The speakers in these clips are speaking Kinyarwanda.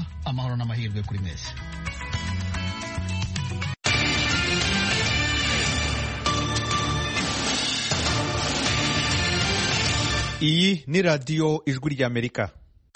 amahoro n'amahirwe kuri mwese. Iyi ni radiyo Ijwi ry'Amerika.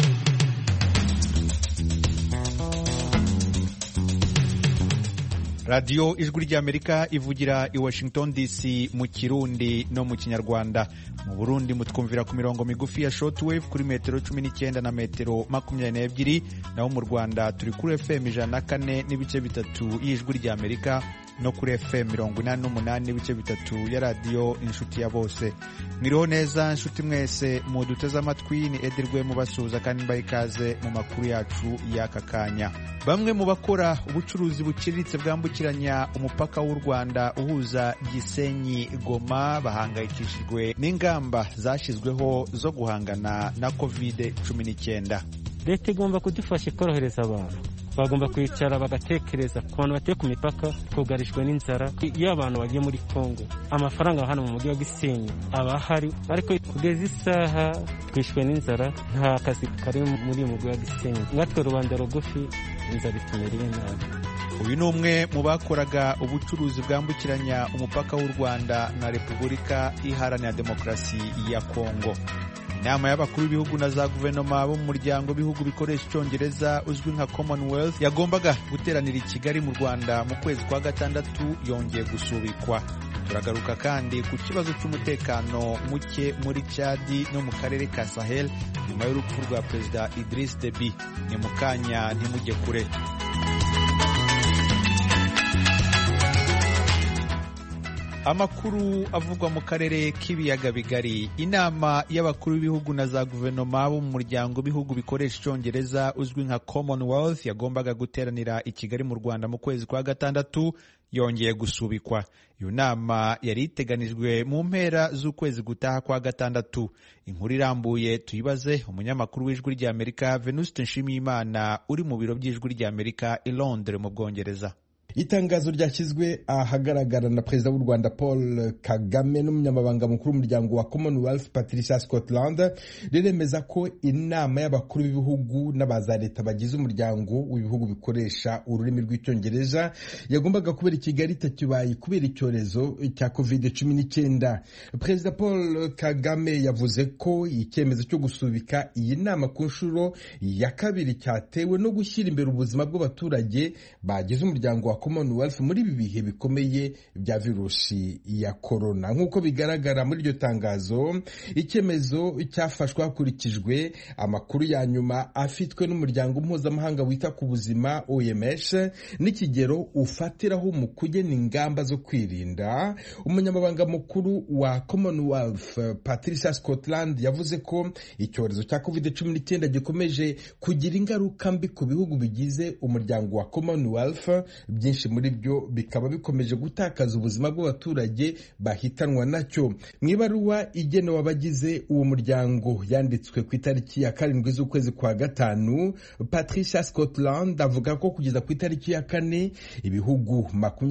radiyo Ijwi ry'Amerika ivugira i Washington DC mu Kirundi no mu Kinyarwanda. Mu Burundi mutwumvira ku mirongo migufi ya shortwave kuri metero 19 na metero 22, naho mu Rwanda turi kuri FM 104.3 y'Ijwi ry'Amerika no kuri FM 88.3 ya radiyo Inshuti ya Bose. Mwiriho neza nshuti mwese muduteze amatwi, ni Edirwe mubasuhuza kandi mbaye ikaze mu makuru yacu y'aka kanya. Bamwe mu bakora ubucuruzi buciriritse bwambukiranya umupaka w'u Rwanda uhuza Gisenyi Goma bahangayikishijwe n'ingamba zashyizweho zo guhangana na COVID-19. Leta igomba kudufasha korohereza abantu, bagomba kwicara bagatekereza ku bantu bateye ku mipaka twugarijwe n'inzara. Iyo abantu bagiye muri Kongo, amafaranga hano mu mujyi wa Gisenyi aba ahari, ariko kugeza isaha twishwe n'inzara, nta kazi kari muri uyu mujyi wa Gisenyi. Natwe rubanda rugufi inzara itumereye nabi. Uyu ni umwe mu bakoraga ubucuruzi bwambukiranya umupaka w'u Rwanda na Repubulika Iharanira Demokarasi ya Kongo. Inama y'abakuru b'ibihugu na za guverinoma bo mu muryango w'ibihugu bikoresha icyongereza uzwi nka Commonwealth yagombaga guteranira i Kigali mu Rwanda mu kwezi kwa gatandatu yongeye gusubikwa. Turagaruka kandi ku kibazo cy'umutekano muke muri Chad no mu karere ka Sahel nyuma y'urupfu rwa Perezida Idriss Deby. Ni mu kanya, ntimujye kure. Amakuru avugwa mu karere k'ibiyaga bigari. Inama y'abakuru b'ibihugu na za guverinoma bo mu muryango w'ibihugu bikoresha icyongereza uzwi nka Commonwealth yagombaga guteranira i Kigali mu Rwanda mu kwezi kwa gatandatu yongeye gusubikwa. Iyo nama yari iteganijwe mu mpera z'ukwezi gutaha kwa gatandatu. Inkuru irambuye tuyibaze umunyamakuru w'Ijwi ry'Amerika Venuste Nshimiyimana uri mu biro by'Ijwi ry'Amerika i Londres mu Bwongereza. Itangazo ryashyizwe ahagaragara na Perezida w'u Rwanda Paul Kagame n'umunyamabanga mukuru w'umuryango wa Commonwealth Patricia Scotland riremeza ko inama y'abakuru b'ibihugu n'abaza leta bagize umuryango w'ibihugu bikoresha ururimi rw'icyongereza yagombaga kubera i Kigali itakibaye kubera icyorezo cya COVID-19. Perezida Paul Kagame yavuze ko icyemezo cyo gusubika iyi nama ku nshuro ya kabiri cyatewe no gushyira imbere ubuzima bw'abaturage bagize umuryango wa Commonwealth muri ibi bihe bikomeye bya virusi ya corona. Nk'uko bigaragara muri iryo tangazo, icyemezo cyafashwe hakurikijwe amakuru ya nyuma afitwe n'umuryango mpuzamahanga wita ku buzima OMS n'ikigero ufatiraho mu kugena ingamba zo kwirinda. Umunyamabanga mukuru wa Commonwealth Patricia Scotland yavuze ko icyorezo cya COVID-19 gikomeje kugira ingaruka mbi ku bihugu bigize umuryango wa Commonwealth, byinshi muri byo bikaba bikomeje gutakaza ubuzima bw'abaturage bahitanwa nacyo. Mu ibaruwa igenewe abagize uwo muryango yanditswe ku itariki ya 7 z'ukwezi kwa gatanu, Patricia Scotland avuga ko kugeza ku itariki ya 4 ibihugu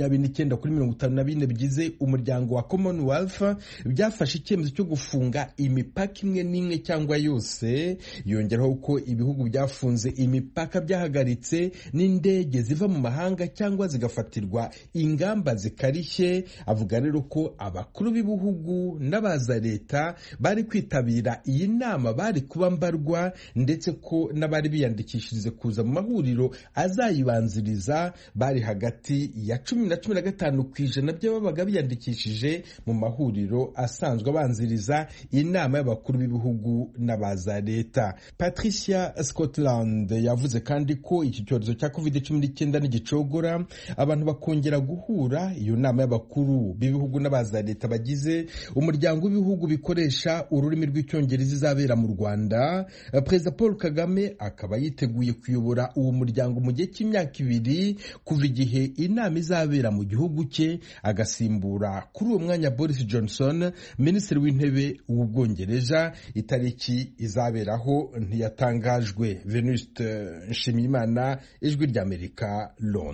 29 kuri 54 bigize umuryango wa Commonwealth byafashe icyemezo cyo gufunga imipaka imwe n'imwe cyangwa yose. Yongeraho ko ibihugu byafunze imipaka byahagaritse n'indege ziva mu mahanga cyangwa zigafatirwa ingamba zikarishye. Avuga rero ko abakuru b'ibihugu n'abaza leta bari kwitabira iyi nama bari kuba mbarwa, ndetse ko n'abari biyandikishirize kuza mu mahuriro azayibanziriza bari hagati ya 10 na 15% by'ababaga biyandikishije mu mahuriro asanzwe abanziriza inama y'abakuru b'ibihugu n'abaza leta. Patricia Scotland yavuze kandi ko iki cyorezo cya COVID-19 n'igicogora abantu bakongera guhura. Iyo nama y'abakuru b'ibihugu n'abaza leta bagize umuryango w'ibihugu bikoresha ururimi rw'icyongereza izabera mu Rwanda. Perezida Paul Kagame akaba yiteguye kuyobora uwo muryango mu gihe cy'imyaka 2 kuva igihe inama izabera mu gihugu cye, agasimbura kuri uwo mwanya Boris Johnson, minisitiri w'intebe w'Ubwongereza. Itariki izaberaho ntiyatangajwe. Venuste Nshimiyimana, Ijwi ry'Amerika, Londres.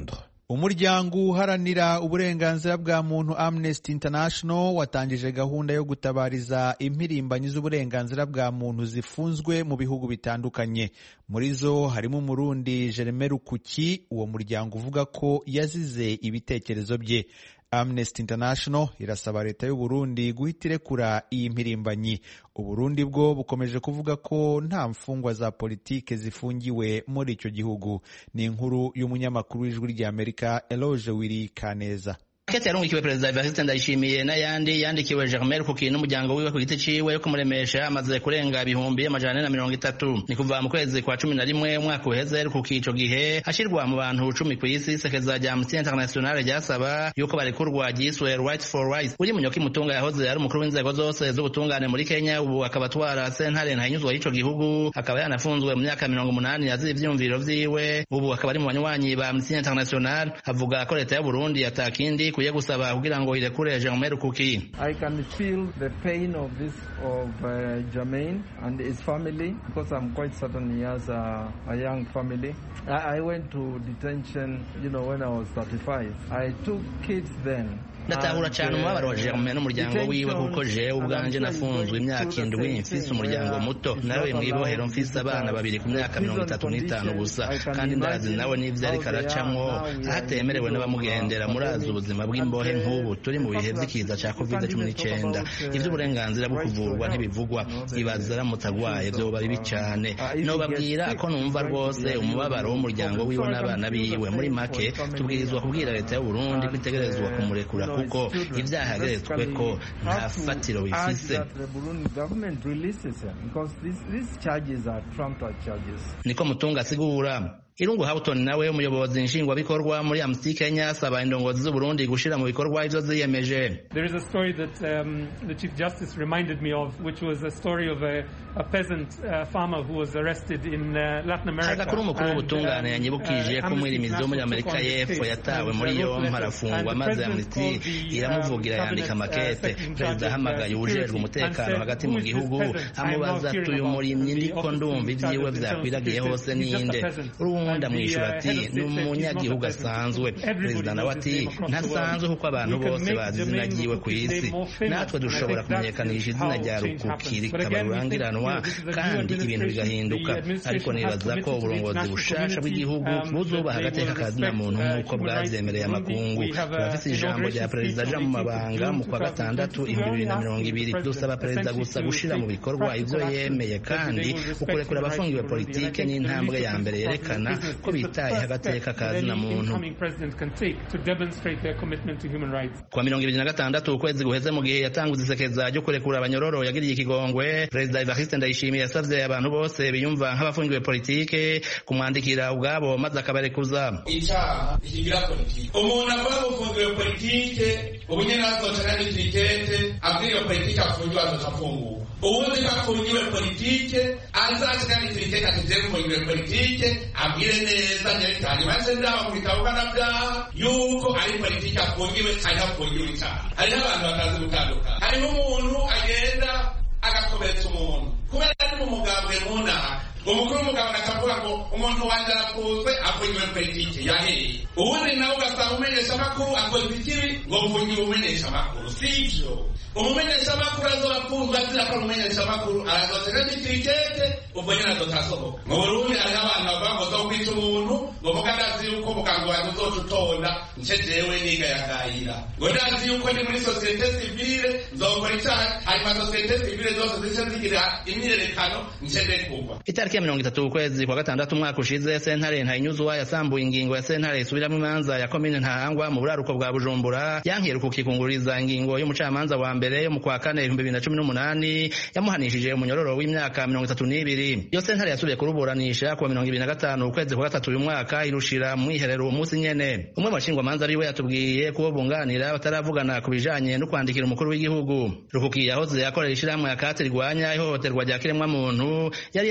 Umuryango uharanira uburenganzira bwa muntu Amnesty International watangije gahunda yo gutabariza impirimbanyi z'uburenganzira bwa muntu zifunzwe mu bihugu bitandukanye. Muri zo harimo Umurundi Jeremy Rukuki, uwo muryango uvuga ko yazize ibitekerezo bye. Amnesty International irasaba leta y'u Burundi guhita irekura iyi mpirimbanyi. Uburundi bwo bukomeje kuvuga ko nta mfungwa za politike zifungiwe muri icyo gihugu. Ni inkuru y'umunyamakuru w'Ijwi ry'Amerika Eloge Wiri Kaneza. Kete yarungikiwe Perezida Evariste Ndayishimiye n'ayandi yandikiwe Jeremy Rukuki n'umuryango wiwe ku giti ciwe yo kumuremesha amaze kurenga ibihumbi 130. Ni kuva mu kwezi kwa 11 umwaka uheze Rukuki ico gihe ashirwa mu bantu 10 ku isi sekeza rya Amnesty International ryasaba yuko barekurwa ryiswe Right for Rights. Uri Munyoki Mutunga yahoze ari umukuru w'inzego zose z'ubutungane muri Kenya, ubu akaba atwara sentare ntahinyuzwa y'ico gihugu, akaba yanafunzwe mu myaka 80 yazize ivyumviro vyiwe. Ubu akaba ari mu banywanyi ba Amnesty International. Avuga ko leta y'u Burundi atakindi kuye gusaba kugira ngo irekure Jeremy Rukuki. I can feel the pain of this of Jermaine and his family because I'm quite certain he has a young family. I went to detention, when I was 35. I took kids then. Ndatahura cyane umubabaro wa Jeremy n'umuryango wiwe kuko jewe ubwanje nafunzwe imyaka 7 mfise umuryango muto, nawe mwibohero mfise abana babiri ku myaka 35 gusa, kandi ndazi nawe n'ivyo ariko aracamwo atemerewe n'abamugendera. Murazi ubuzima bw'imbohe nk'ubu turi mu bihe vy'ikiza ca COVID-19, ivyo uburenganzira bwo kuvurwa ntibivugwa. Ibaza aramutse agwaye vyoba bibi cane. Nobabwira ko numva rwose umubabaro w'umuryango wiwe n'abana biwe. Muri make tubwirizwa kubwira leta y'u Burundi kwitegerezwa kumurekura kuko ibyaha yageretswe ko nta fatiro bifise. Niko Mutunga asigura. Irungu Houghton nawe umuyobozi nshingwabikorwa muri Amnesty Kenya asaba indongozi z'u Burundi gushira mu bikorwa ivyo ziyemeje. There is a story that the Chief Justice reminded me of, which was a story of a peasant farmer who was arrested in Latin America. Agakuru mukuru w'ubutungane yanyibukije ko mwirimizi wo muri Amerika y'Epfo yatawe muri yompi arafungwa, maze Amnesty iramuvugira yandika makete. Perezida ahamagaye ujejwe umutekano hagati mu gihugu amubaza ati uyu murimyi ndiko ndumva ivyiwe vyakwiragiye hose ninde. Urundi amwishura ati ni umunyagihugu asanzwe. Perezida nawe ati ntasanzwe kuko abantu bose bazi izina ryiwe ku isi. Natwe dushobora kumenyekanisha izina rya Rukuki rikaba rurangiranwa kandi ibintu bigahinduka. Ariko nibaza ko uburongozi bushasha bw'igihugu buzubaha agateka kazina muntu nk'uko bwavyemereye amakungu. Turafise ijambo rya perezida aja mu mabanga mu kwa 6 2020. Dusaba perezida gusa gushira mu bikorwa ivyo yemeye, kandi ukurekura abafungiwe politike n'intambwe ya mbere yerekana ko bitaye agateka kazina muntu. Kwa 2026 ukwezi guheze mu gihe yatanguza isekeza ryo kurekura abanyororo yagiriye ikigongwe, Perezida Evariste Ndayishimiye yasavye abantu bose biyumva nk'abafungiwe politike kumwandikira ubwabo maze akabarekuza. Icyaha kigira politike, umuntu akora ufungiwe politike ubunyene azoca n'ikirikete abwiriwe politike afungiwe azofungurwa. Ubundi bafungiwe politike azaca n'ikirikete atizeye ufungiwe politike abwire neza nyekani maze ndaho kubitabugana byaha yuko ari politike afungiwe kandi afungiwe icyaha. Hari n'abantu bakazi gutandukana. Hari umuntu agenda agakomeretsa umuntu kubera ari mu mugambwe mu ntara, umukuru w'umugambwe akavuga ngo umuntu wanjye arapfuzwe afungiwe politike yaheye. Ubundi nawe ugasanga umenyesha amakuru akoze ikibi ngo mfungiwe umenyesha amakuru. Sivyo, umumenyesha amakuru azopfuzwa azira ko umumenyesha amakuru arazotera n'ikirikete ubwo nyine azotasohoka. Mu Burundi hari abantu bavuga ngo zokwica umuntu ngo mugadazi yuko muganga wanjye uzocutonda nce jewe nigayagayira ngo ndazi yuko ni muri societe civile nzokora icyaha, hanyuma societe civile zose zice zigira imyiyerekano nce ndekugwa. Itariki ya 30 ukwezi kwa 6 umwaka ushize sentare ntahinyuzwa yasambuye ingingo ya sentare isubiramo imanza ya komine Ntahangwa mu buraruko bwa Bujumbura, yankira kukikunguriza ingingo y'umucamanza wa mbere yo mu kwa 4 2018 yamuhanishije umunyororo w'imyaka 32. Iyo sentare yasubiye kuruburanisha ku 2025 ukwezi kwa 3 uyu mwaka irushira mu iherero umunsi nyene. Umwe mu bashingwamanza ariwe yatubwiye ko bunganira bataravugana ku bijanye no kwandikira umukuru w'igihugu. Rukuki yahoze akorera ishiramwe ya kati rigwanya ihohoterwa rya kiremwa muntu yari yahagaritswe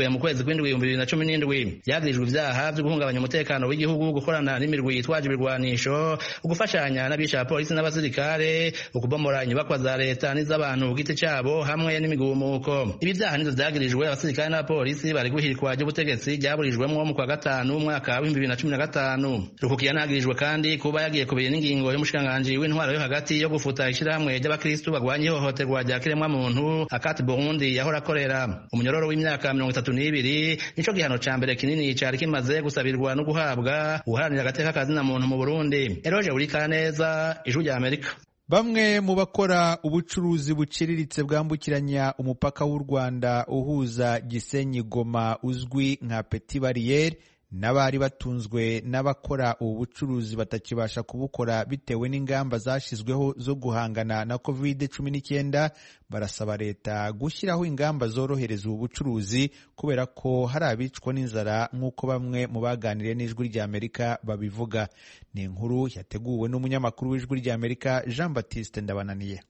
yafashwe mu kwezi kw'indwi 2017 yagirijwe ivyaha vyo guhungabanya umutekano w'igihugu, gukorana n'imirwi yitwaje ibirwanisho, ugufashanya n'abisha polisi n'abasirikare, ukubomora inyubakwa za leta n'iz'abantu ku giti cabo hamwe n'imigumuko. Ibi vyaha nivyo vyagirijwe abasirikare n'abapolisi bari guhirikwa ry'ubutegetsi ryaburijwemwo mu kwa gatanu umwaka wa 2015. Rukukiya nagirijwe kandi kuba yagiye kubira n'ingingo y'umushikiranganji w'intwaro yo hagati yo gufuta ishirahamwe ry'abakristu bagwanya ihohoterwa rya kiremwamuntu Akati Burundi yahora akorera. Umunyororo w'imyaka 32 nico gihano ca mbere kinini cari kimaze gusabirwa no guhabwa uharanira agateka kazina muntu mu Burundi. Eroje Urikaneza, Ijwi rya Amerika. Bamwe mu bakora ubucuruzi buciriritse bwambukiranya umupaka w'u Rwanda uhuza Gisenyi Goma uzwi nka Petit Barriere n'abari batunzwe n'abakora ubu bucuruzi batakibasha kubukora bitewe n'ingamba zashizweho zo guhangana na COVID-19, barasaba leta gushyiraho ingamba zorohereza ubu bucuruzi kubera ko hari abicwa n'inzara nk'uko bamwe mu baganiriye n'Ijwi rya Amerika babivuga. Ni inkuru yateguwe n'umunyamakuru w'Ijwi rya Amerika Jean Baptiste Ndabananiye.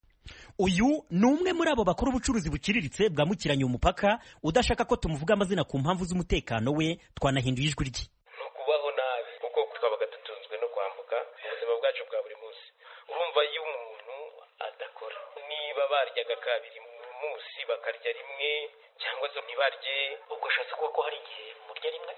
Uyu ni umwe muri abo bakora ubucuruzi buciriritse bwambukiranya umupaka udashaka ko tumuvuga amazina ku mpamvu z'umutekano we. Twanahinduye ijwi rye. Kubaho nabi kuko twabaga dutunzwe no kwambuka ubuzima bwacu bwa buri munsi. Urumva iyo umuntu adakora, niba baryaga kabiri mu munsi bakarya rimwe cyangwa se ntibarye, ubwo shatse kuko hari igihe murya rimwe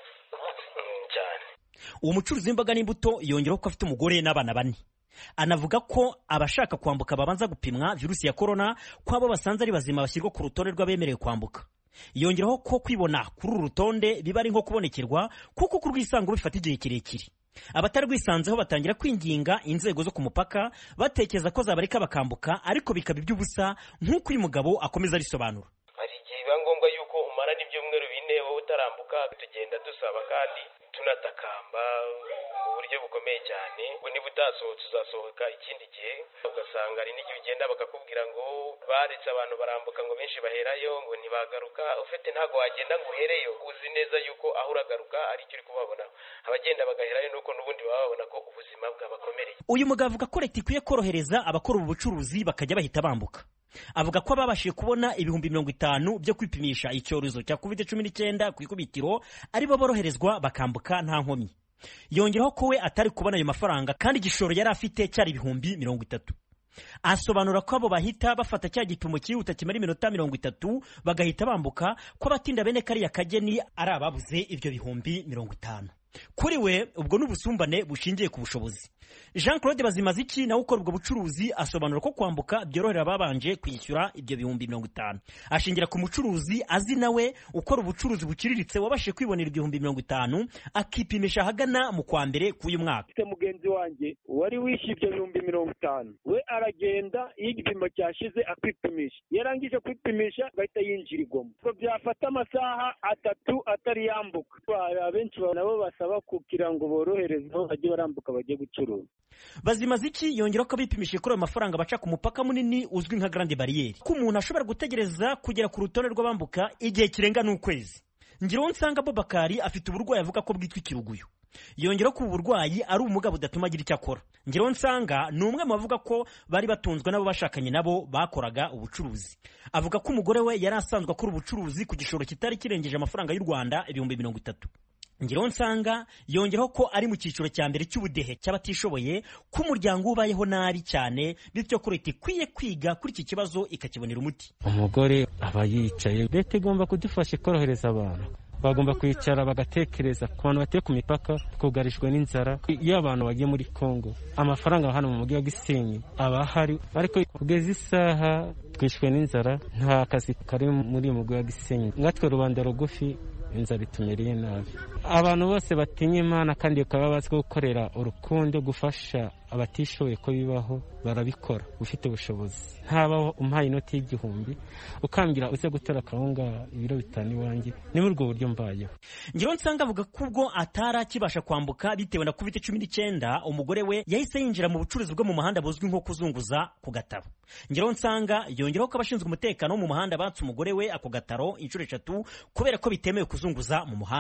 cyane. Uwo mucuruzi w'imboga n'imbuto yongeraho ko afite umugore n'abana 4. Anavuga ko abashaka kwambuka babanza gupimwa virusi ya corona, ko abo basanze ari bazima bashyirwa ku rutonde rw'abemerewe kwambuka. Yongeraho ko kwibona kuri uru rutonde biba ari nko kubonekerwa kuko kurwisango bifata igihe kirekire. Abatarwisanzeho batangira kwinginga inzego zo ku mupaka batekereza ko zabareka bakambuka, ariko bikaba iby'ubusa nk'uko uyu mugabo akomeza arisobanura. Hari igihe biba ngombwa yuko umara n'ibyumweru 4 wowe utarambuka, tugenda dusaba kandi tunatakamba mu buryo bukomeye cyane. Ngo niba utasohotse uzasohoka ikindi gihe, ugasanga ari n'igihe ugenda bakakubwira ngo baretse abantu barambuka ngo benshi baherayo ngo ntibagaruka. Ufite ntago wagenda ngo uhereyo uzi neza yuko aho uragaruka ari cyo uri kubabona. Abagenda bagaherayo nuko n'ubundi baba babona ko ubuzima bwabakomereye. Uyu mugabo avuga ko leta ikwiye korohereza abakora ubu bucuruzi bakajya bahita bambuka. Avuga ko ababashije kubona 50,000 byo kwipimisha icyorezo cya COVID-19 ku ikubitiro ari bo boroherezwa bakambuka nta nkomyi. Yongeraho ko we atari kubona ayo mafaranga kandi igishoro yari afite cyari 30,000. Asobanura ko abo bahita bafata cya gipimo cyihuta kimara iminota 30 bagahita bambuka, ko abatinda bene kariya kageni ari ababuze ibyo 50,000. Kuri we ubwo n'ubusumbane bushingiye ku bushobozi. Jean Claude Bazimaziki nawe ukora ubwo bucuruzi asobanura ko kwambuka byorohera babanje kwishyura ibyo 50,000. Ashingira ku mucuruzi azi nawe ukora ubucuruzi buciriritse wabashe kwibonera 50,000 akipimisha hagana mu kwa mbere k'uyu mwaka. Mugenzi wanjye wari wishyuye ibyo 50,000 we aragenda igipimo cyashize akwipimisha, yarangije kwipimisha bahita yinjira igoma. Ko byafata amasaha 3 atari yambuka. Abenshi nabo basaba kugira ngo borohereze aho bagiye barambuka bagiye gucuruza. Bazimaziki yongera ko bipimisha kuri amafaranga baca ku mupaka munini uzwi nka Grande Barriere, ko umuntu ashobora gutegereza kugera ku rutonde rw'abambuka igihe kirenga n'ukwezi. Ngirunsanga Bobakari afite uburwayi avuga ko bwitwa ikiruguyo. Yongera ko uburwayi ari ubumuga budatuma agira icyo akora. Ngirunsanga ni umwe mu bavuga ko bari batunzwe nabo bashakanye nabo bakoraga ubucuruzi. Avuga ko umugore we yari asanzwe akora ubucuruzi ku gishoro kitari kirengeje amafaranga y'u Rwanda 30,000. Ngirunsanga yongeraho ko ari mu cyiciro cya mbere cy'ubudehe cy'abatishoboye, ko umuryango ubayeho nabi cyane, bityo ko leta ikwiye kwiga kuri iki kibazo ikakibonera umuti. Umugore aba yicaye, leta igomba kudufasha korohereza abantu. Bagomba kwicara bagatekereza ku bantu bateye ku mipaka twugarijwe n'inzara. Iyo abantu bagiye muri Kongo, amafaranga hano mu mujyi wa Gisenyi aba ahari, ariko kugeza isaha twishwe n'inzara, nta kazi kari muri uyu mujyi wa Gisenyi. Ngatwe rubanda rugufi inzara itumereye nabi. Abantu bose batinya Imana kandi bakaba bazi gukorera urukundo, gufasha abatishoboye ko bibaho, barabikora ufite ubushobozi. Ntabaho umpaye inoti y'1,000 ukambwira uze gutera kawunga 5 kilo iwanjye, ni muri ubwo buryo mbayeho. Ngirunsanga avuga ko ubwo atara kibasha kwambuka bitewe na COVID-19, umugore we yahise yinjira mu bucuruzi bwo mu muhanda buzwi nko kuzunguza ku gataro. Ngirunsanga yongeraho ko abashinzwe umutekano mu muhanda batse umugore we ako gataro inshuro 3 kubera ko bitemewe kuzunguza mu muhanda.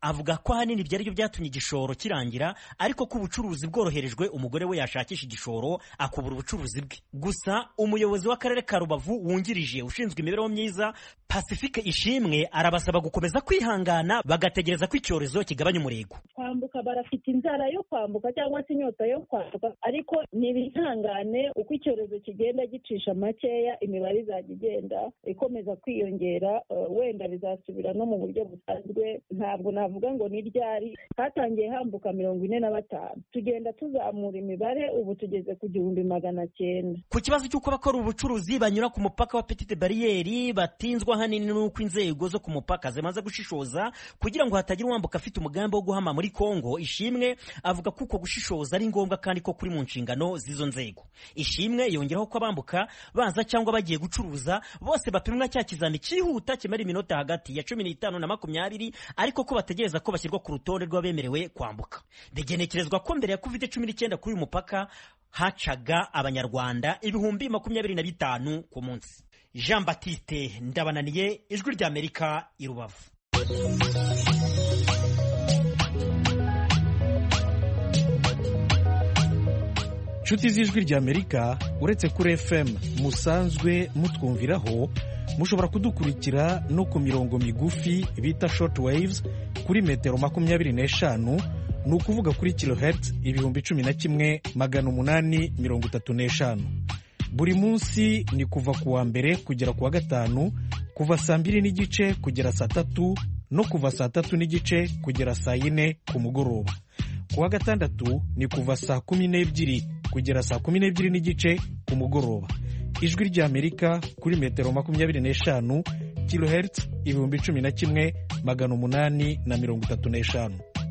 avuga ko ahanini ibyo aribyo byatumye igishoro kirangira, ariko ko ubucuruzi bworoherejwe umugore we yashakisha igishoro akubura ubucuruzi bwe. Gusa umuyobozi w'akarere ka Rubavu wungirije ushinzwe imibereho myiza Pacifique Ishimwe arabasaba gukomeza kwihangana bagategereza ko icyorezo kigabanya umurego. Kwambuka barafite inzara yo kwambuka cyangwa se inyota yo kwambuka, ariko nibihangane uko icyorezo kigenda gicisha makeya imibare izajya igenda ikomeza kwiyongera, wenda bizasubira no mu buryo busanzwe. Ntabwo navuga ngo ni ryari, hatangiye hambuka 45, tugenda tuzamura imibare, ubu tugeze ku 1,900. Ku kibazo cy'uko bakora ubucuruzi banyura ku mupaka wa Petite Barriere batinzwa hanini n'uko inzego zo ku mupaka zimaze gushishoza kugira ngo hatagira uwambuka afite umugambi wo guhama muri Kongo, Ishimwe avuga ko uko gushishoza ari ngombwa kandi ko kuri mu nshingano z'izo nzego. Ishimwe yongeraho ko abambuka baza cyangwa bagiye gucuruza bose bapimwa cya kizami cyihuta kimara iminota hagati ya 15 na 20, ariko ko bategereza ko bashyirwa ku rutonde rw'abemerewe kwambuka. Bigenekerezwa ko mbere ya COVID-19 kuri uyu mupaka hacaga abanyarwanda 25,000 ku munsi. Jean Baptiste Ndabananiye, Ijwi ry'Amerika, i Rubavu. Nshuti z'Ijwi ry'Amerika, uretse kuri FM musanzwe mutwumviraho, mushobora kudukurikira no ku mirongo migufi bita short waves kuri metero 25, ni ukuvuga kuri kilohertz 11,835. Buri munsi ni kuva ku wa mbere kugera ku wa gatanu, kuva saa 2:30 kugera saa 3 no kuva saa 3:30 kugera saa 4 ku mugoroba. Ku wa gatandatu ni kuva saa 12 kugera saa 12:30 ku mugoroba. Ijwi ry'Amerika kuri metero 25 kilohertz 11,835.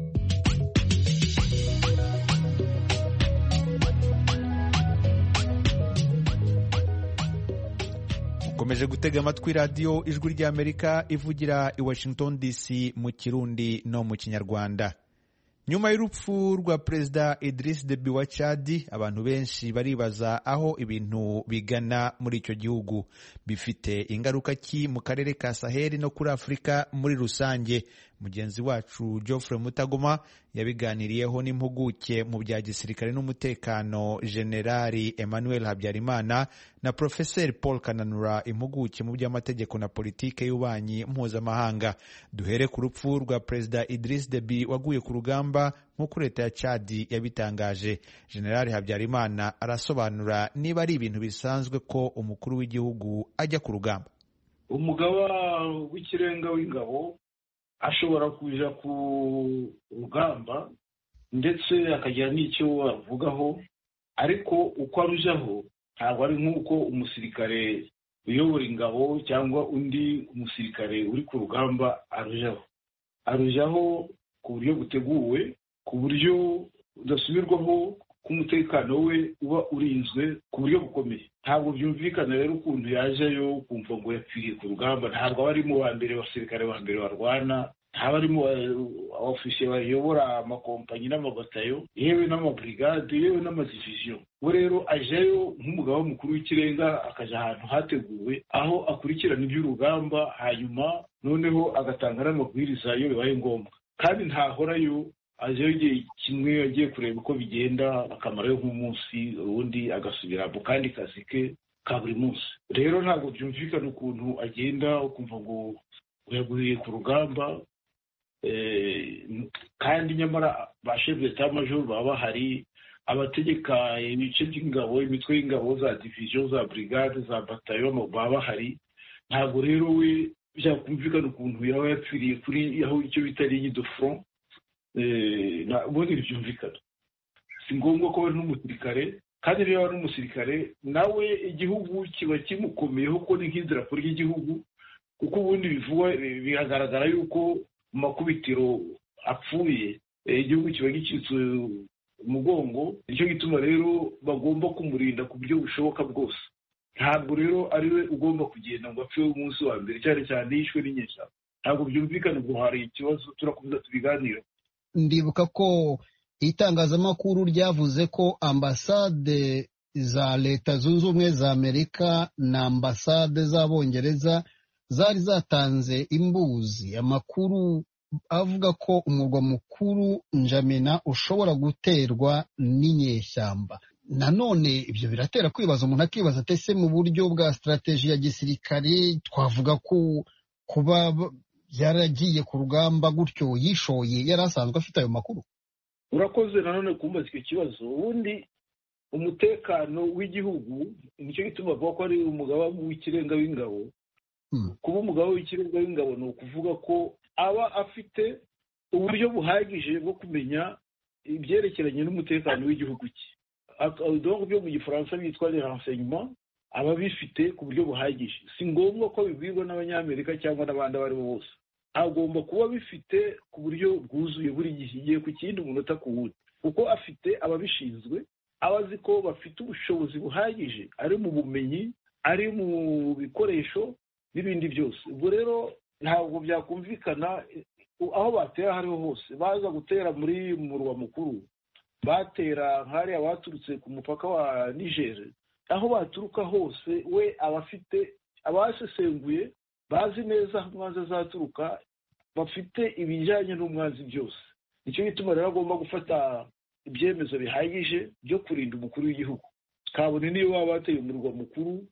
Mukomeje gutega amatwi radiyo Ijwi ry'Amerika ivugira i Washington DC mu Kirundi no mu Kinyarwanda. Nyuma y'urupfu rwa Perezida Idriss Deby wa Chad, abantu benshi baribaza aho ibintu bigana muri icyo gihugu. Bifite ingaruka ki mu karere ka Sahel no kuri Afurika muri rusange? Mugenzi wacu Geoffrey Mutagoma yabiganiriyeho n'impuguke mu bya gisirikare n'umutekano Generali Emmanuel Habyarimana na Professor Paul Kananura, impuguke mu by'amategeko na politike y'ububanyi mpuzamahanga. Duhere ku rupfu rwa Perezida Idriss Deby waguye ku rugamba nk'uko leta ya Chad yabitangaje. Generali Habyarimana arasobanura niba ari ibintu bisanzwe ko umukuru w'igihugu ajya ku rugamba. Umugaba w'ikirenga w'ingabo ashobora kuja ku rugamba ndetse akagira n'icyo avugaho, ariko uko arujaho ntabwo ari nk'uko umusirikare uyobora ingabo cyangwa undi umusirikare uri ku rugamba arujaho ku buryo buteguwe, ku buryo udasubirwaho, ko umutekano we uba urinzwe ku buryo bukomeye. Ntabwo byumvikana rero ukuntu yajeyo kumva ngo yapfiriye ku rugamba. Ntabwo aba ari mu ba mbere abasirikare ba mbere barwana, ntaba ari mu ofisiye bayobora amakompanyi n'amabatayo, yewe n'amabrigade, yewe n'amadiviziyo. We rero ajeyo nk'umugaba mukuru w'ikirenga, akaja ahantu hateguwe aho akurikirana iby'urugamba, hanyuma noneho agatanga n'amabwiriza iyo bibaye ngombwa. Kandi ntahorayo, ajeyo igihe kimwe agiye kureba uko bigenda, akamarayo nk'umunsi, ubundi agasubira mu kandi kazi ke ka buri munsi. Rero ntabwo byumvikana ukuntu agenda ukumva ngo yaguye ku rugamba, kandi nyamara ba chef d'état major baba bahari, abategeka ibice by'ingabo, imitwe y'ingabo za division, za brigade, za batayo baba bahari. Ntabwo rero we byakumvikana ukuntu yaba yapfiriye kuri aho icyo bita ligne de front. Ubundi byumvikana si ngombwa ko ari n'umusirikare, kandi niba ari n'umusirikare nawe igihugu kiba kimukomeyeho ko ni nk'idarapo ry'igihugu, kuko ubundi bivugwa biragaragara yuko mu makubitiro apfuye igihugu kiba gicitse umugongo. Nicyo gituma rero bagomba kumurinda ku buryo bushoboka bwose. Ntabwo rero ari we ugomba kugenda ngo apfe umunsi wa mbere, cyane cyane yishwe n'inyeshyamba. Ntabwo byumvikana ngo hari ikibazo, turakomeza tubiganira. Ndibuka ko itangazamakuru ryavuze ko ambasade za Leta Zunze Ubumwe za Amerika na ambasade z'Abongereza zari zatanze imbuzi, amakuru avuga ko umurwa mukuru N'Djamena ushobora guterwa n'inyeshyamba. Nanone ibyo biratera kwibaza, umuntu akibaza ati ese mu buryo bwa strategy ya gisirikare twavuga ko kuba yaragiye ku rugamba gutyo yishoye yari asanzwe afite ayo makuru? Urakoze nanone kumbaza icyo kibazo. Ubundi umutekano w'igihugu nicyo gituma bavuga ko ari umugaba w'ikirenga w'ingabo. Kuba umugaba w'ikirenga w'ingabo ni ukuvuga ko aba afite uburyo buhagije bwo kumenya ibyerekeranye n'umutekano w'igihugu cye. Donc byo mu gifaransa byitwa les renseignements, aba bifite ku buryo buhagije. Si ngombwa ko bibwirwa n'abanyamerika cyangwa n'abandi abo ari bo bose. Agomba kuba bifite ku buryo bwuzuye buri gihe, igihe ku kindi umunota ku wundi, kuko afite ababishinzwe, abazi ko bafite ubushobozi buhagije, ari mu bumenyi, ari mu bikoresho n'ibindi byose. Ubwo rero ntabwo byakumvikana aho batera hariho hose. Baza gutera muri murwa mukuru, batera nk'ariya baturutse ku mupaka wa Niger, aho baturuka hose we abafite abasesenguye, bazi neza aho umwanzi azaturuka, bafite ibijyanye n'umwanzi byose. Nicyo gituma rero agomba gufata ibyemezo bihagije byo kurinda umukuru w'igihugu. Kabone niyo baba bateye umurwa mukuru,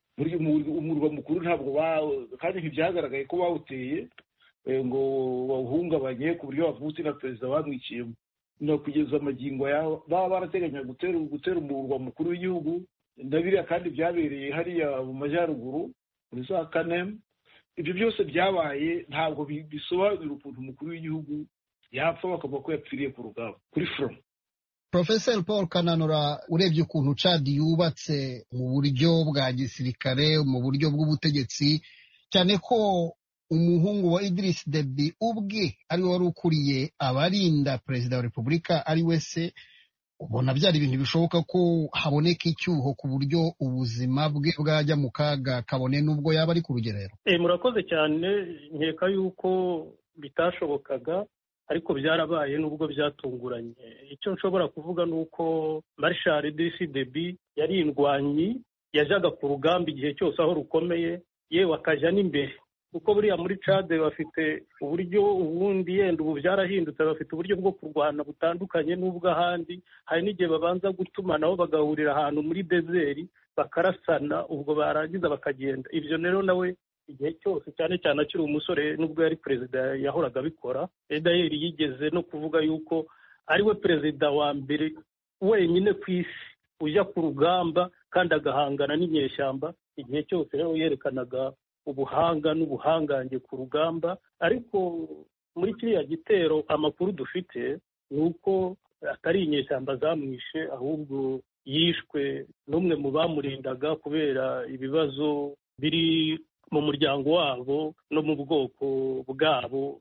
umurwa mukuru ntabwo kandi ntibyagaragaye ko bawuteye ngo bawuhungabanye ku buryo bavutse na perezida bamwiciyemo. No kugeza amagingo yabo baba barateganya gutera umurwa mukuru w'igihugu, ndabiriya kandi byabereye hariya mu majyaruguru muri za Kanem. Ibyo byose byabaye, ntabwo bisobanura ukuntu umukuru w'igihugu yapfa bakavuga ko yapfiriye ku rugamba kuri front. Professor Paul Kananura, urebye ukuntu Chad yubatse mu buryo bwa gisirikare, mu buryo bw'ubutegetsi, cyane ko umuhungu wa Idriss Deby ubwe ari wari ukuriye abarinda perezida wa repubulika ari we se, ubona byari ibintu bishoboka ko haboneka icyuho ku buryo ubuzima bwe bwajya mu kaga kabone n'ubwo yaba ari ku rugerero? Murakoze cyane. Nkeka yuko bitashobokaga, ariko byarabaye nubwo byatunguranye. Icyo nshobora kuvuga ni uko Marshal Idriss Deby yari indwanyi, yajaga ku rugamba igihe cyose aho rukomeye, yewe akajya n'imbere, kuko buriya muri Chad bafite uburyo, ubundi yenda ubu byarahindutse, bafite uburyo bwo kurwana butandukanye n'ubw'ahandi. Hari n'igihe babanza gutumanaho bagahurira ahantu muri desert bakarasana, ubwo barangiza bakagenda. Ibyo rero nawe igihe cyose, cyane cyane akiri umusore, nubwo yari perezida yahoraga abikora. Edayeri yigeze no kuvuga yuko ari we perezida wa mbere wenyine ku isi ujya ku rugamba kandi agahangana n'inyeshyamba. Igihe cyose rero yerekanaga ubuhanga n'ubuhangange ku rugamba. Ariko muri kiriya gitero amakuru dufite ni uko atari inyeshyamba zamwishe, ahubwo yishwe n'umwe mu bamurindaga kubera ibibazo biri mu muryango wabo no mu bwoko bwabo,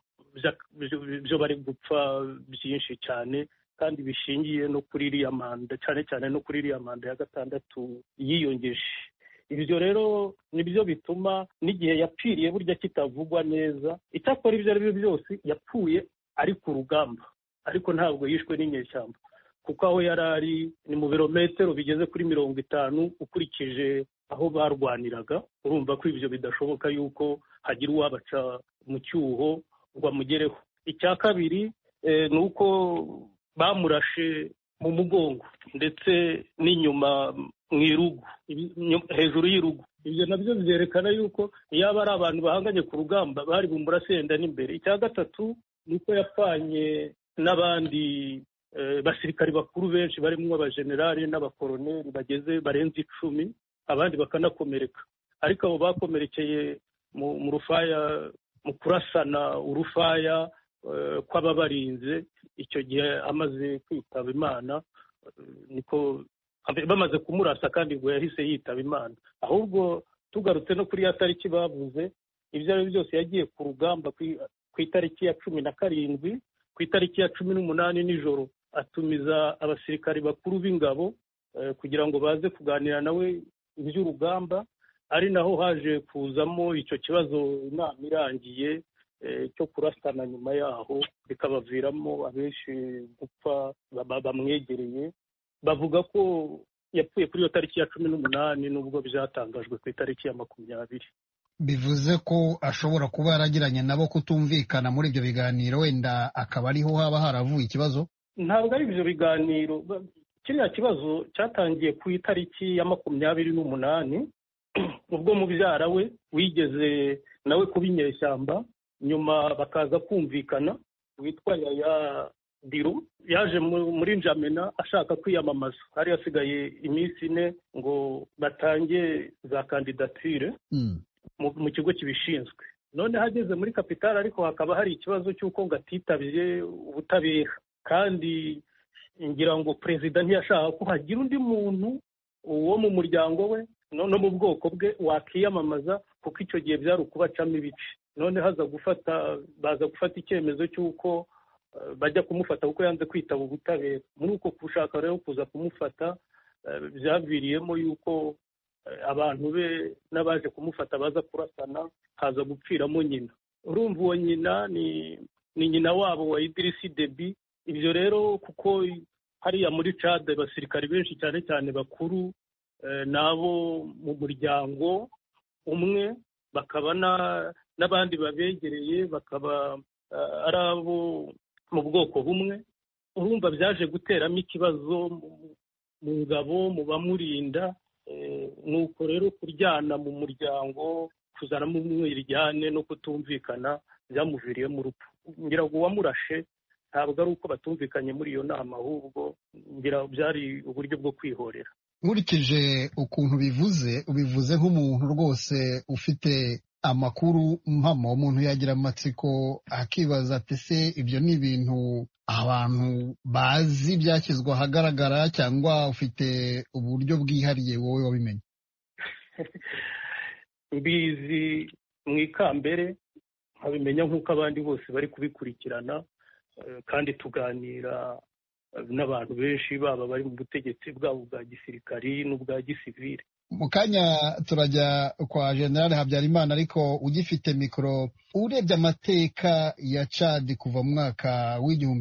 byo bari gupfa byinshi cyane, kandi bishingiye no kuri iriya manda, cyane cyane no kuri iriya manda ya 6 yiyongeje. Ibyo rero nibyo bituma n'igihe yapfiriye burya kitavugwa neza. Icyakora ibyo ari byo byose yapfuye ari ku rugamba, ariko ntabwo yishwe n'inyeshyamba, kuko aho yari ari ni mu birometero bigeze kuri 50 ukurikije aho barwaniraga. Urumva ko ibyo bidashoboka yuko hagira uwabaca mu cyuho ngo amugereho. Icya kabiri ni uko bamurashe mu mugongo ndetse n'inyuma mu irugu, hejuru y'irugu. Ibyo nabyo byerekana yuko yaba ari abantu bahanganye ku rugamba bari bumurasenda n'imbere. Icya gatatu ni uko yapfanye n'abandi basirikari bakuru benshi, barimo abajenerali n'abakoroneri barenze 10, abandi bakanakomereka. Ariko abo bakomerekeye mu rufaya, mu kurasana urufaya kw'ababarinze, icyo gihe amaze kwitaba Imana, niko bamaze kumurasa kandi ngo yahise yitaba Imana. Ahubwo tugarutse no kuri ya tariki bavuze, ibyo ari byose yagiye ku rugamba ku itariki ya 17, ku itariki ya 18 nijoro atumiza abasirikari bakuru b'ingabo kugira ngo baze kuganira nawe iby'urugamba. Ari naho haje kuzamo icyo kibazo inama irangiye cyo kurasana, nyuma yaho bikabaviramo abenshi gupfa bamwegereye. Bavuga ko yapfuye kuri iyo tariki ya 18 nubwo byatangajwe ku itariki ya 20. bivuze ko ashobora kuba yaragiranye nabo kutumvikana muri ibyo biganiro, wenda akaba ariho haba haravuye ikibazo. Ntabwo ari ibyo biganiro. Kiriya kibazo cyatangiye ku itariki ya 28 ubwo mubyara we wigeze nawe kuba inyeshyamba, nyuma bakaza kumvikana, witwa Yaya Diro yaje muri Njamena ashaka kwiyamamaza. Hari hasigaye iminsi 4 ngo batange za kandidatire mu kigo kibishinzwe. None hageze muri kapitali ariko hakaba hari ikibazo cy'uko ngo atitabye ubutabera, kandi ngira ngo perezida ntiyashaka ko hagira undi muntu wo mu muryango we no mu bwoko bwe wakiyamamaza, kuko icyo gihe byari ukubacamo ibice. None baza gufata icyemezo cy'uko bajya kumufata kuko yanze kwitaba ubutabera. Muri uko gushaka rero kuza kumufata byaviriyemo yuko abantu be n'abaje kumufata baza kurasana, haza gupfiramo nyina. Urumva uwo nyina ni nyina wabo wa Idrisi Deby. Ibyo rero kuko hariya muri Chad abasirikari benshi cyane cyane bakuru nabo mu muryango umwe, bakaba n'abandi babegereye bakaba ari abo mu bwoko bumwe. Urumva byaje guteramo ikibazo mu ngabo, mu bamurinda. Nuko rero kuryana mu muryango, kuzanamo umwiryane no kutumvikana byamuviriye mu rupfu. Ngira ngo uwamurashe ntabwo ari uko batumvikanye muri iyo nama, ahubwo ngira byari uburyo bwo kwihorera. Nkurikije ukuntu ubivuze nk'umuntu rwose ufite amakuru mpamo, umuntu yagira amatsiko akibaza ati se ibyo ni ibintu abantu bazi byashyizwe ahagaragara, cyangwa ufite uburyo bwihariye wowe wabimenye? Mbizi mu ikambere, nkabimenya nk'uko abandi bose bari kubikurikirana, kandi tuganira n'abantu benshi baba bari mu butegetsi bwabo bwa gisirikari n'ubwa gisivile. Mu kanya turajya kwa General Habyarimana, ariko ugifite mikoro, urebye amateka ya Chad kuva mu mwaka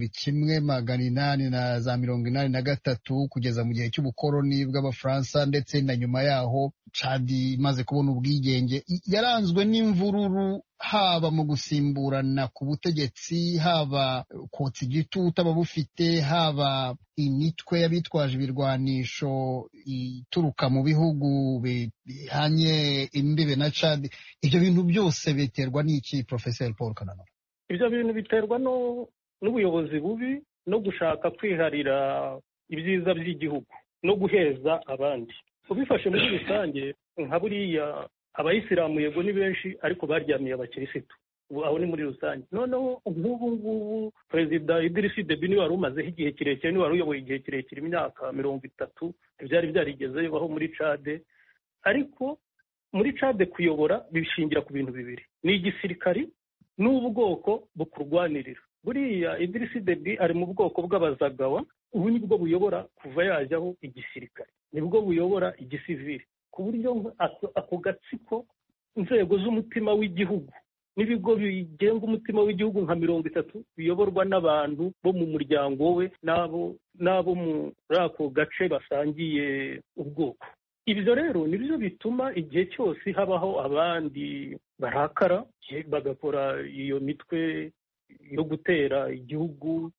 w'1883 kugeza mu gihe cy'ubukoloni bw'Abafaransa ndetse na nyuma yaho Chad imaze kubona ubwigenge, yaranzwe n'imvururu, haba mu gusimburana ku butegetsi, haba kotsa igitutu ababufite, haba imitwe y'abitwaje ibirwanisho ituruka mu bihugu bihanye imbibe na Chad. Ibyo bintu byose biterwa n'iki, Professor Paul Kananura? Ibyo bintu biterwa n'ubuyobozi bubi no gushaka kwiharira ibyiza by'igihugu no guheza abandi. Ubifashe muri rusange, nka buriya abayisilamu yego ni benshi, ariko baryamiye abakirisitu. Aho ni muri rusange. Noneho ngubu Perezida Idrisi Deby niwe wari umazeho igihe kirekire, niwe wari uyoboye igihe kirekire, imyaka 30, byari byarigeze bibaho muri Chad. Ariko muri Chad kuyobora bishingira ku bintu bibiri: ni igisirikari n'ubwoko bukurwanirira. Buriya Idrisi Deby ari mu bwoko bw'Abazagawa, ubu nibwo buyobora kuva yajyaho igisirikari, nibwo buyobora igisivili, ku buryo ako gatsiko, inzego z'umutima w'igihugu n'ibigo bigenga umutima w'igihugu nka 30 biyoborwa n'abantu bo mu muryango we n'abo muri ako gace basangiye ubwoko. Ibyo rero nibyo bituma igihe cyose habaho abandi barakara, bagakora iyo mitwe yo gutera igihugu,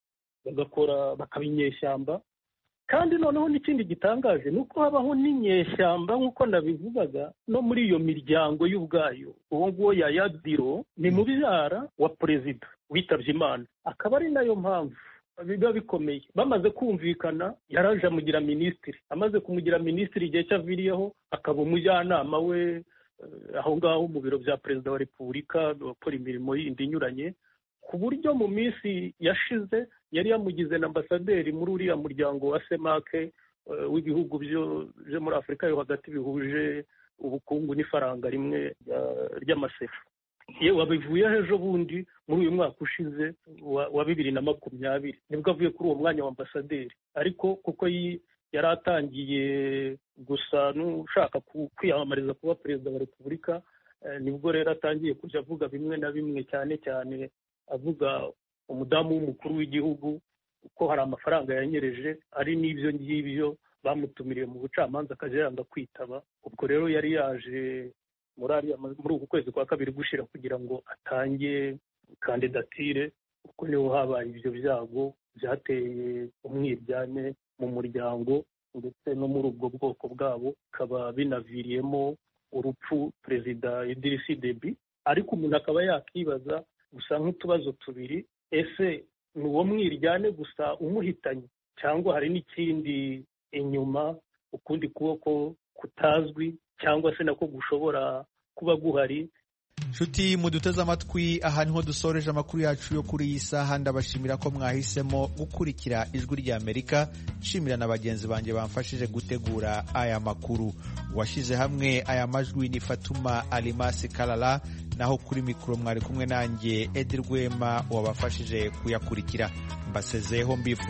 bakaba inyeshyamba. Kandi noneho n'ikindi gitangaje ni uko habaho n'inyeshyamba nk'uko nabivugaga no muri iyo miryango y'ubwayo. Uwo nguwo Yaya Diro ni mubyara wa perezida witabye Imana, akaba ari nayo mpamvu biba bikomeye. Bamaze kumvikana, yaraje amugira minisitiri, amaze kumugira minisitiri igihe cyaviriyeho akaba umujyanama we aho ngaho mu biro bya perezida wa repubulika, bakora imirimo yindi inyuranye, ku buryo mu minsi yashize yari yamugize na ambasaderi muri uriya muryango wa semake w'ibihugu byo muri Afurika yo hagati bihuje ubukungu n'ifaranga rimwe ry'amasefa. Yewe wabivuye ejo bundi muri uyu mwaka ushize wa 2020 nibwo avuye kuri uwo mwanya wa ambasaderi, ariko kuko yari atangiye gusa n'ushaka kwiyamamariza kuba perezida wa repubulika, nibwo rero atangiye kujya avuga bimwe na bimwe, cyane cyane avuga umudamu w'umukuru w'igihugu ko hari amafaranga yanyereje, ari n'ibyo ngibyo bamutumiriye mu bucamanza akajya yanga kwitaba. Ubwo rero yari yaje muri uku kwezi kwa kabiri gushira kugira ngo atange kandidatire, kuko niho habaye ibyo byago byateye umwiryane mu muryango ndetse no muri ubwo bwoko bwabo, bikaba binaviriyemo urupfu perezida Idriss Deby. Ariko umuntu akaba yakibaza gusa nk'utubazo tubiri, ese ni uwo mwiryane gusa umuhitanye cyangwa hari n'ikindi inyuma, ukundi kuboko kutazwi cyangwa se nako gushobora kuba guhari? Nshuti muduteze amatwi, aha niho dusoreje amakuru yacu yo kuri iyi saha. Ndabashimira ko mwahisemo gukurikira Ijwi ry'Amerika. Nshimira na bagenzi banjye bamfashije gutegura aya makuru. Washyize hamwe aya majwi ni Fatuma Alimasi Kalala, naho kuri mikoro mwari kumwe nanjye Edi Rwema wabafashije kuyakurikira. Mbasezeho mbifu